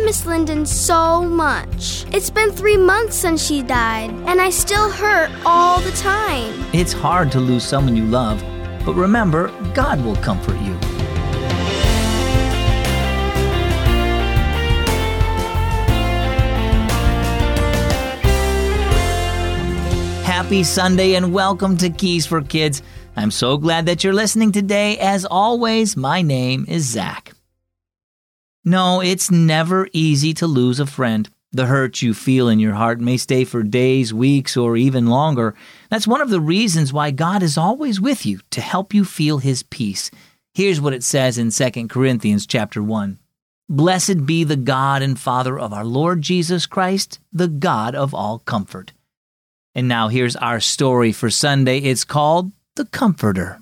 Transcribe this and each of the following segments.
miss Lyndon so much. It's been 3 months since she died, and I still hurt all the time. It's hard to lose someone you love, but remember, God will comfort you. Happy Sunday and welcome to Keys for Kids. I'm so glad that you're listening today. As always, my name is Zach. No, it's never easy to lose a friend. The hurt you feel in your heart may stay for days, weeks, or even longer. That's one of the reasons why God is always with you, to help you feel His peace. Here's what it says in 2 Corinthians chapter 1. Blessed be the God and Father of our Lord Jesus Christ, the God of all comfort. And now here's our story for Sunday. It's called The Comforter.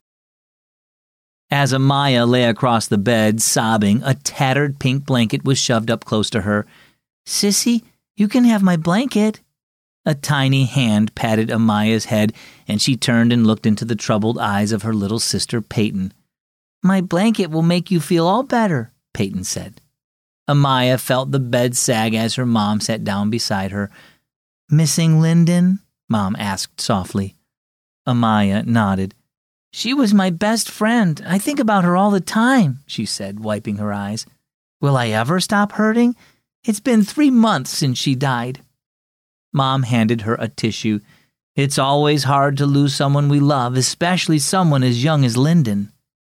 As Amaya lay across the bed, sobbing, a tattered pink blanket was shoved up close to her. "Sissy, you can have my blanket." A tiny hand patted Amaya's head, and she turned and looked into the troubled eyes of her little sister, Peyton. "My blanket will make you feel all better," Peyton said. Amaya felt the bed sag as her mom sat down beside her. "Missing Lyndon?" Mom asked softly. Amaya nodded. "She was my best friend. I think about her all the time," she said, wiping her eyes. "Will I ever stop hurting? It's been 3 months since she died." Mom handed her a tissue. "It's always hard to lose someone we love, especially someone as young as Lyndon."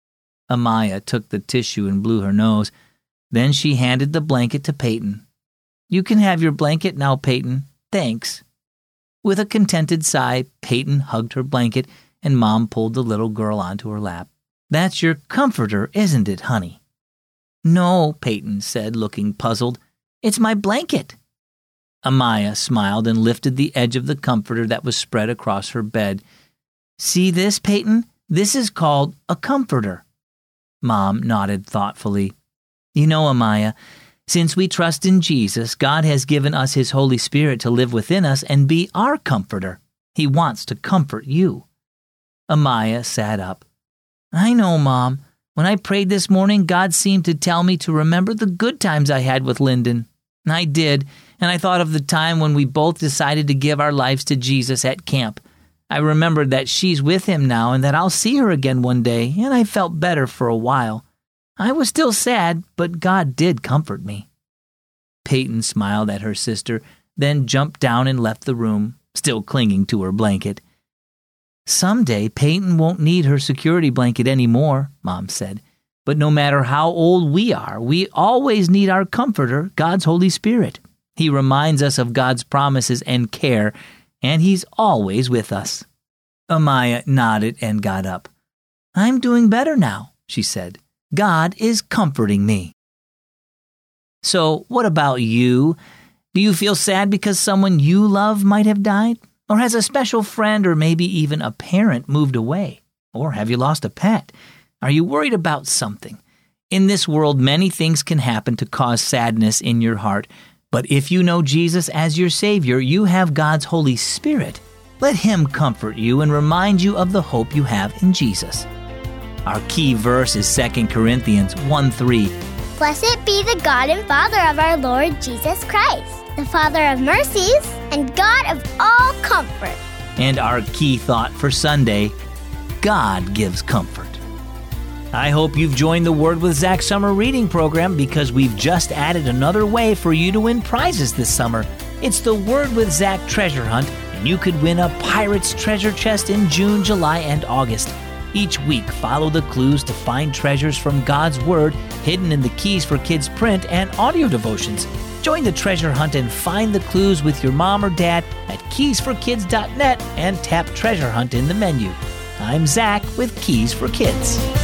Amaya took the tissue and blew her nose. Then she handed the blanket to Peyton. "You can have your blanket now, Peyton. Thanks." With a contented sigh, Peyton hugged her blanket, and Mom pulled the little girl onto her lap. "That's your comforter, isn't it, honey?" "No," Peyton said, looking puzzled. "It's my blanket." Amaya smiled and lifted the edge of the comforter that was spread across her bed. "See this, Peyton? This is called a comforter." Mom nodded thoughtfully. "You know, Amaya, since we trust in Jesus, God has given us His Holy Spirit to live within us and be our comforter. He wants to comfort you." Amaya sat up. "I know, Mom. When I prayed this morning, God seemed to tell me to remember the good times I had with Lyndon. I did, and I thought of the time when we both decided to give our lives to Jesus at camp. I remembered that she's with Him now and that I'll see her again one day, and I felt better for a while. I was still sad, but God did comfort me." Peyton smiled at her sister, then jumped down and left the room, still clinging to her blanket. "Someday Peyton won't need her security blanket anymore," Mom said. "But no matter how old we are, we always need our comforter, God's Holy Spirit. He reminds us of God's promises and care, and He's always with us." Amaya nodded and got up. "I'm doing better now," she said. "God is comforting me." So, what about you? Do you feel sad because someone you love might have died? Or has a special friend or maybe even a parent moved away? Or have you lost a pet? Are you worried about something? In this world, many things can happen to cause sadness in your heart. But if you know Jesus as your Savior, you have God's Holy Spirit. Let Him comfort you and remind you of the hope you have in Jesus. Our key verse is 2 Corinthians 1:3. Blessed be the God and Father of our Lord Jesus Christ, the Father of mercies and God of all comfort. And our key thought for Sunday, God gives comfort. I hope you've joined the Word with Zach summer reading program, because we've just added another way for you to win prizes this summer. It's the Word with Zach treasure hunt, and you could win a Pirate's treasure chest in June, July, and August. Each week, follow the clues to find treasures from God's Word hidden in the Keys for Kids print and audio devotions. Join the treasure hunt and find the clues with your mom or dad at keysforkids.net and tap Treasure Hunt in the menu. I'm Zach with Keys for Kids.